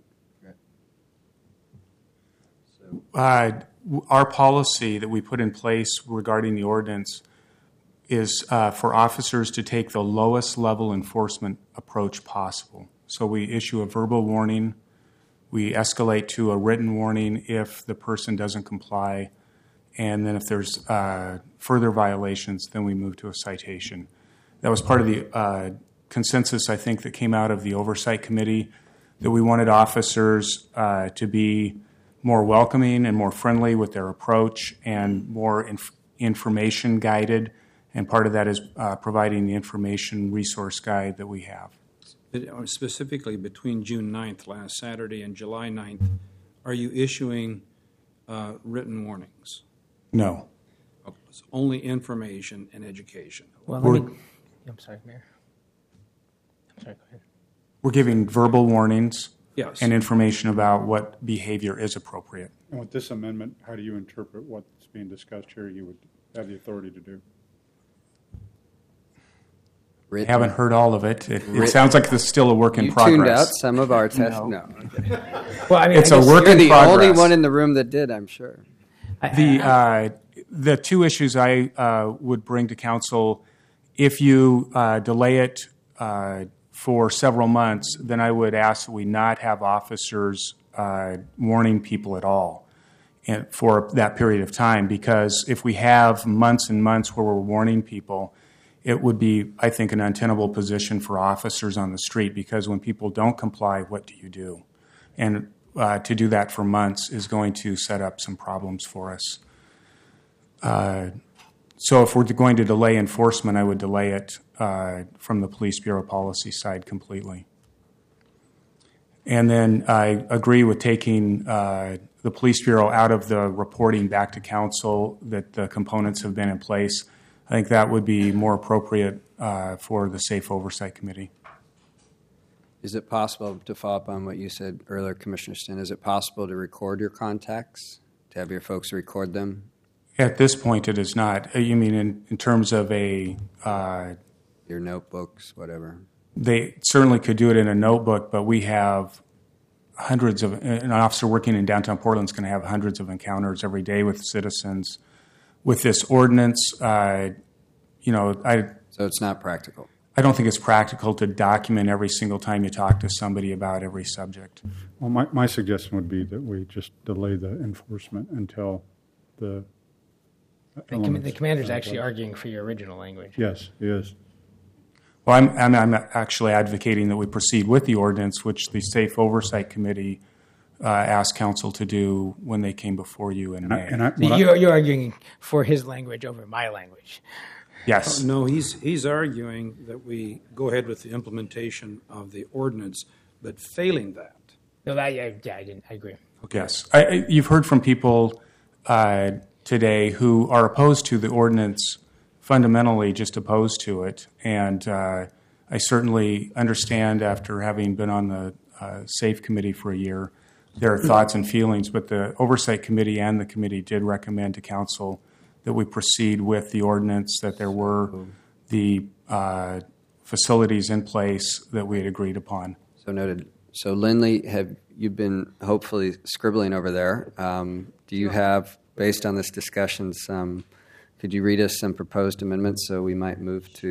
Uh, w- Our policy that we put in place regarding the ordinance is uh, for officers to take the lowest level enforcement approach possible. So we issue a verbal warning. We escalate to a written warning if the person doesn't comply. And then if there's uh, further violations, then we move to a citation. That was part of the uh, consensus, I think, that came out of the Oversight Committee, that we wanted officers uh, to be more welcoming and more friendly with their approach and more inf- information guided. And part of that is uh, providing the information resource guide that we have. Specifically between June ninth, last Saturday, and July ninth, are you issuing uh, written warnings? No. Okay, it's only information and education. Well, let me, I'm sorry, Mayor. I'm sorry, go ahead. We're giving verbal warnings Yes. and information about what behavior is appropriate. And with this amendment, how do you interpret what's being discussed here you would have the authority to do? I haven't heard all of it. It, it Written- sounds like it's still a work in you progress. tuned out some of our tests. No. No. Well, I mean, It's I a guess work You're in the only progress. one in the room that did, I'm sure. The uh, the two issues I uh, would bring to council, if you uh, delay it uh, for several months, then I would ask that we not have officers uh, warning people at all and for that period of time. Because if we have months and months where we're warning people, it would be, I think, an untenable position for officers on the street. Because when people don't comply, what do you do? And uh, to do that for months is going to set up some problems for us. Uh, so if we're going to delay enforcement, I would delay it uh, from the Police Bureau policy side completely. And then I agree with taking uh, the Police Bureau out of the reporting back to council that the components have been in place. I think that would be more appropriate uh, for the Safe Oversight Committee. Is it possible, to follow up on what you said earlier, Commissioner Stin, is it possible to record your contacts, to have your folks record them? At this point, it is not. Uh, You mean in, in terms of a... Uh, your notebooks, whatever. They certainly could do it in a notebook, but we have hundreds of... An officer working in downtown Portland is going to have hundreds of encounters every day with citizens. With this ordinance, uh, you know, I... So it's not practical. I don't think it's practical to document every single time you talk to somebody about every subject. Well, my, my suggestion would be that we just delay the enforcement until the The, com- elements- the commander's actually arguing for your original language. Yes, he is. Well, I'm, I'm, I'm actually advocating that we proceed with the ordinance, which the Safe Oversight Committee uh, asked council to do when they came before you in And I- May. and I- So you're, you're arguing for his language over my language. Yes. Oh, no, he's, he's arguing that we go ahead with the implementation of the ordinance, but failing that. No, that, yeah, yeah, I didn't. I agree. Yes. I, I, you've heard from people uh, today who are opposed to the ordinance, fundamentally just opposed to it. And uh, I certainly understand, after having been on the uh, SAFE Committee for a year, their thoughts and feelings. But the Oversight Committee and the committee did recommend to council that we proceed with the ordinance, that there were the uh, facilities in place that we had agreed upon. So noted. So Lindley, have you been hopefully scribbling over there? Um, do you have, based on this discussion, some, could you read us some proposed amendments so we might move to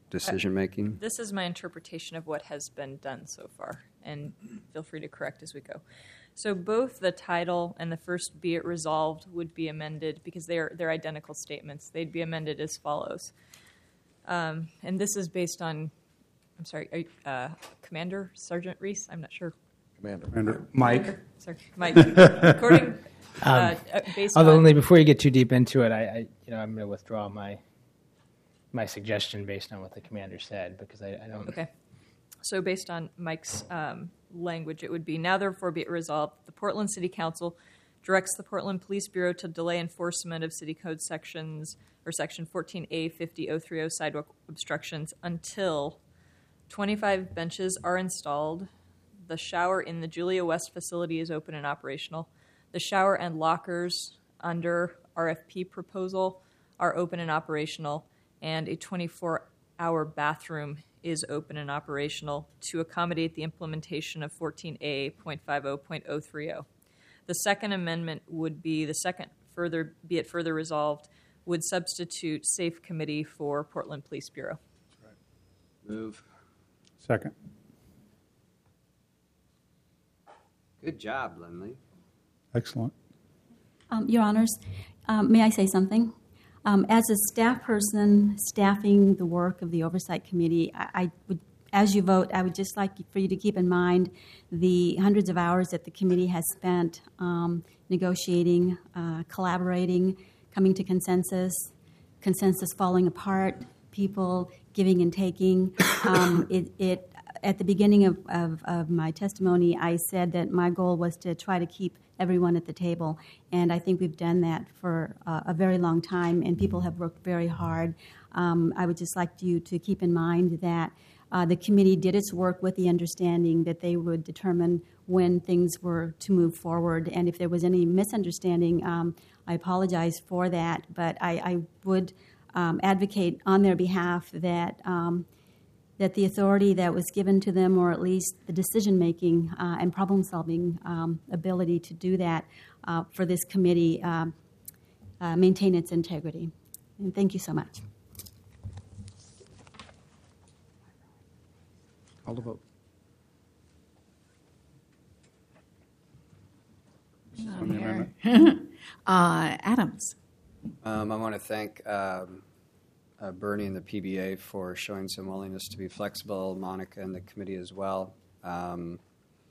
decision-making? This is my interpretation of what has been done so far, and feel free to correct as we go. So both the title and the first "be it resolved" would be amended because they're they're identical statements. They'd be amended as follows. Um, and this is based on, I'm sorry, uh, Commander Sergeant Reese. I'm not sure. Commander. Commander. Mike. Commander? Sorry, Mike. According, uh, Um, based although, on, Lee, before you get too deep into it, I, I you know, I'm going to withdraw my my suggestion based on what the commander said because I, I don't. Okay. So based on Mike's um, language, it would be, now therefore be it resolved, the Portland City Council directs the Portland Police Bureau to delay enforcement of City Code sections or Section fourteen A fifty oh thirty sidewalk obstructions until twenty-five benches are installed, the shower in the Julia West facility is open and operational, the shower and lockers under R F P proposal are open and operational, and a twenty-four hour bathroom is open and operational to accommodate the implementation of fourteen A point fifty point oh thirty. The second amendment would be, the second further, be it further resolved, would substitute Safe Committee for Portland Police Bureau. Move. Second. Good job, Lindley. Excellent. Um, Your Honors, um, may I say something? Um, as a staff person staffing the work of the Oversight Committee, I, I would, as you vote, I would just like for you to keep in mind the hundreds of hours that the committee has spent um, negotiating, uh, collaborating, coming to consensus, consensus falling apart, people giving and taking. Um, it, it at the beginning of, of, of my testimony, I said that my goal was to try to keep everyone at the table, and I think we've done that for uh, a very long time, and people have worked very hard. Um, I would just like you to keep in mind that uh, the committee did its work with the understanding that they would determine when things were to move forward, and if there was any misunderstanding, um, I apologize for that, but I, I would um, advocate on their behalf that um, that the authority that was given to them, or at least the decision-making uh, and problem-solving um, ability to do that uh, for this committee, um, uh, maintain its integrity. And thank you so much. Call the vote. On the amendment. uh, Adams. Um, I want to thank um, uh, Bernie and the P B A for showing some willingness to be flexible, Monica and the committee as well. Um,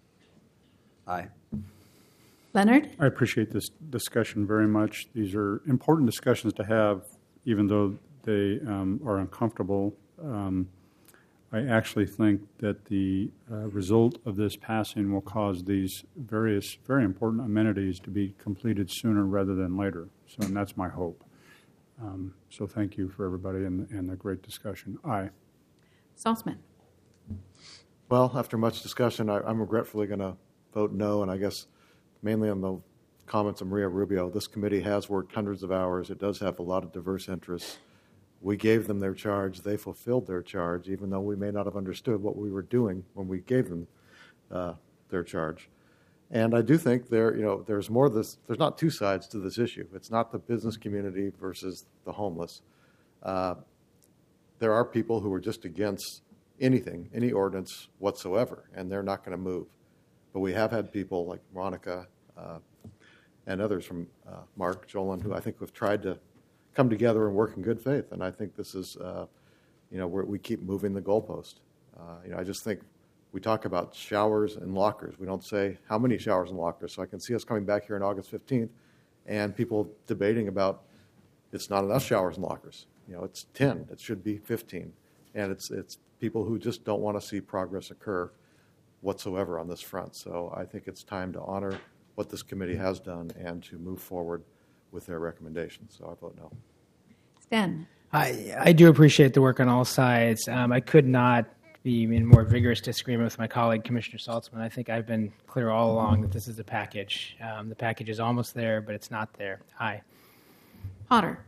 aye. Leonard? I appreciate this discussion very much. These are important discussions to have, even though they um, are uncomfortable. Um, I actually think that the uh, result of this passing will cause these various very important amenities to be completed sooner rather than later. So, and that's my hope. Um, so thank you for everybody and, and the great discussion. Aye. Saltzman. Well, after much discussion, I, I'm regretfully going to vote no, and I guess mainly on the comments of Maria Rubio. This committee has worked hundreds of hours. It does have a lot of diverse interests. We gave them their charge. They fulfilled their charge, even though we may not have understood what we were doing when we gave them uh, their charge. And I do think there, you know, there's more. This there's not two sides to this issue. It's not the business community versus the homeless. Uh, there are people who are just against anything, any ordinance whatsoever, and they're not going to move. But we have had people like Monica uh, and others from uh, Mark Jolan, who I think have tried to come together and work in good faith. And I think this is, uh, you know, where we keep moving the goalpost. Uh, you know, I just think we talk about showers and lockers. We don't say how many showers and lockers. So I can see us coming back here on August fifteenth and people debating about it's not enough showers and lockers. You know, it's ten. It should be fifteen. And it's it's people who just don't want to see progress occur whatsoever on this front. So I think it's time to honor what this committee has done and to move forward with their recommendations. So I vote no. Sten. I, I do appreciate the work on all sides. Um, I could not be in more vigorous disagreement with my colleague, Commissioner Saltzman. I think I've been clear all along that this is a package. Um, the package is almost there, but it's not there. Aye. Potter.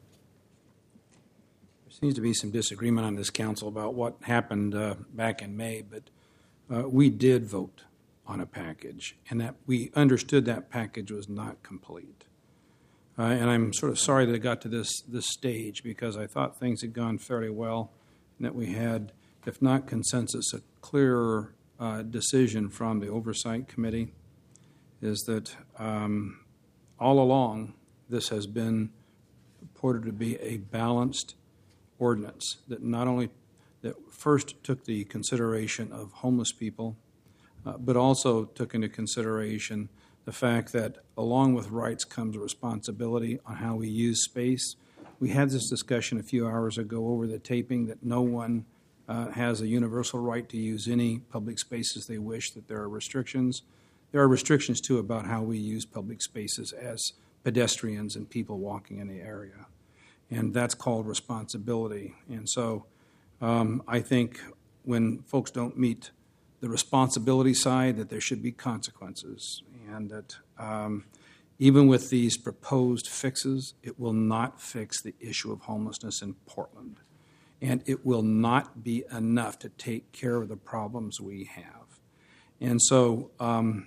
There seems to be some disagreement on this council about what happened uh, back in May, but uh, we did vote on a package, and that we understood that package was not complete. Uh, and I'm sort of sorry that it got to this this stage because I thought things had gone fairly well. that we had, if not consensus, a clearer uh, decision from the Oversight Committee, is that um, all along this has been purported to be a balanced ordinance that not only that first took the consideration of homeless people, uh, but also took into consideration the fact that along with rights comes a responsibility on how we use space. We had this discussion a few hours ago over the taping that no one uh, has a universal right to use any public spaces they wish, that there are restrictions. There are restrictions, too, about how we use public spaces as pedestrians and people walking in the area. And that's called responsibility. And so um, I think when folks don't meet the responsibility side, that there should be consequences. And that um, even with these proposed fixes, it will not fix the issue of homelessness in Portland. And it will not be enough to take care of the problems we have. And so um,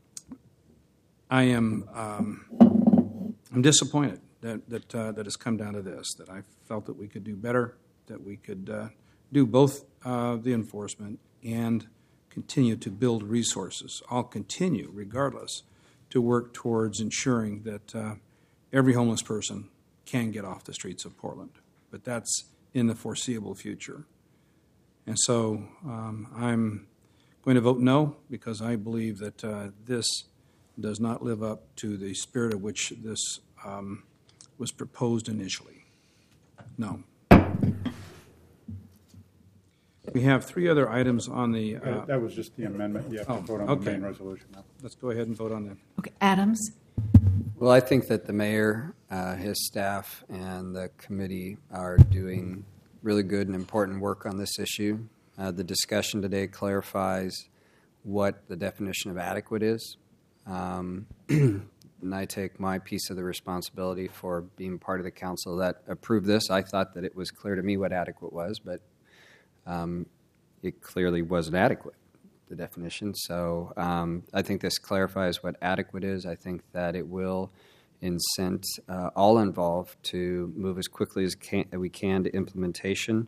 I am um, I'm disappointed that that uh, that has come down to this, that I felt that we could do better, that we could uh, do both uh, the enforcement and continue to build resources. I'll continue, regardless, to work towards ensuring that uh, every homeless person can get off the streets of Portland. But that's in the foreseeable future. And so um, I'm going to vote no, because I believe that uh, this does not live up to the spirit of which this um, was proposed initially. No. We have three other items on the... Uh, Uh, that was just the amendment. You have to oh, vote on okay. the main resolution now. Let's go ahead and vote on that. Okay, Adams. Well, I think that the mayor, uh, his staff, and the committee are doing really good and important work on this issue. Uh, the discussion today clarifies what the definition of adequate is. Um, and I take my piece of the responsibility for being part of the council that approved this. I thought that it was clear to me what adequate was, but um, it clearly wasn't adequate, the definition. So um, I think this clarifies what adequate is. I think that it will incent uh, all involved to move as quickly as can, we can to implementation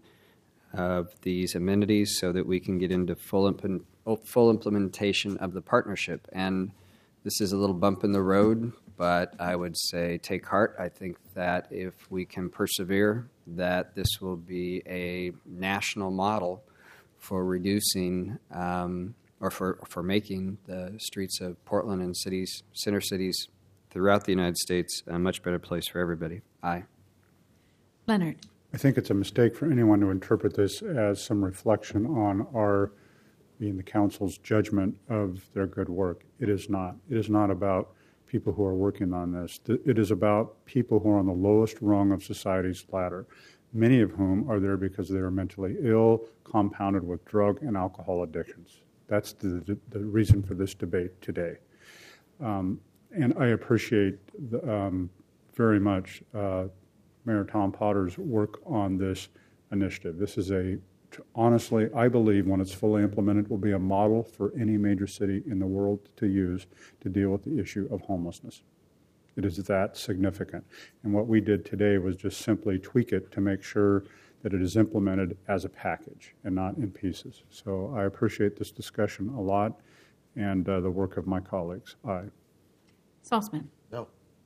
of these amenities so that we can get into full, imp- full implementation of the partnership. And this is a little bump in the road, but I would say take heart. I think that if we can persevere, that this will be a national model for reducing um, or for, for making the streets of Portland and cities, center cities throughout the United States a much better place for everybody. Aye. Leonard. I think it's a mistake for anyone to interpret this as some reflection on our, being the council's judgment of their good work. It is not. It is not about people who are working on this. It is about people who are on the lowest rung of society's ladder, many of whom are there because they are mentally ill, compounded with drug and alcohol addictions. That's the, the, the reason for this debate today. Um, and I appreciate the, um, very much uh, Mayor Tom Potter's work on this initiative. This is a, honestly, I believe when it's fully implemented, will be a model for any major city in the world to use to deal with the issue of homelessness. It is that significant. And what we did today was just simply tweak it to make sure that it is implemented as a package and not in pieces. So I appreciate this discussion a lot and uh, the work of my colleagues. Aye. Salzman. No.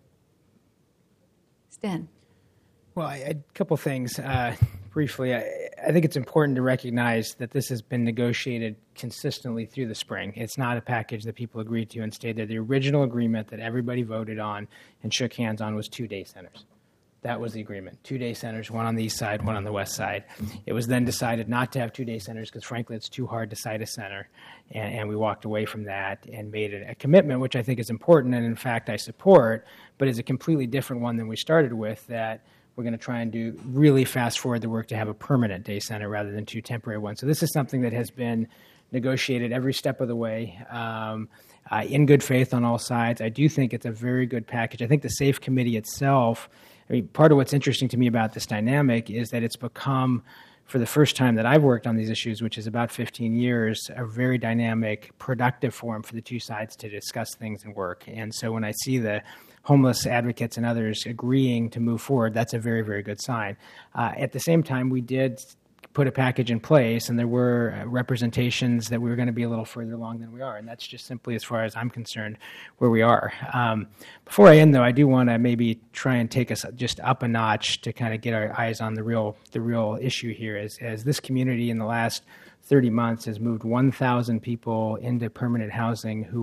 Sten. Well, I, a couple things. Uh, briefly, I, I think it's important to recognize that this has been negotiated consistently through the spring. It's not a package that people agreed to and stayed there. The original agreement that everybody voted on and shook hands on was two-day centers. That was the agreement. Two-day centers, one on the east side, one on the west side. It was then decided not to have two-day centers because, frankly, it's too hard to site a center. And, and we walked away from that and made it a commitment, which I think is important and, in fact, I support, but is a completely different one than we started with, that we're going to try and do really fast forward the work to have a permanent day center rather than two temporary ones. So this is something that has been negotiated every step of the way um, uh, in good faith on all sides. I do think it's a very good package. I think the SAFE Committee itself, I mean, part of what's interesting to me about this dynamic is that it's become, for the first time that I've worked on these issues, which is about fifteen years, a very dynamic, productive forum for the two sides to discuss things and work. And so when I see the homeless advocates and others agreeing to move forward, that's a very, very good sign. Uh, at the same time, we did put a package in place, and there were uh, representations that we were going to be a little further along than we are, and that's just simply, as far as I'm concerned, where we are. Um, before I end, though, I do want to maybe try and take us just up a notch to kind of get our eyes on the real the real issue here. As as this community in the last thirty months has moved one thousand people into permanent housing who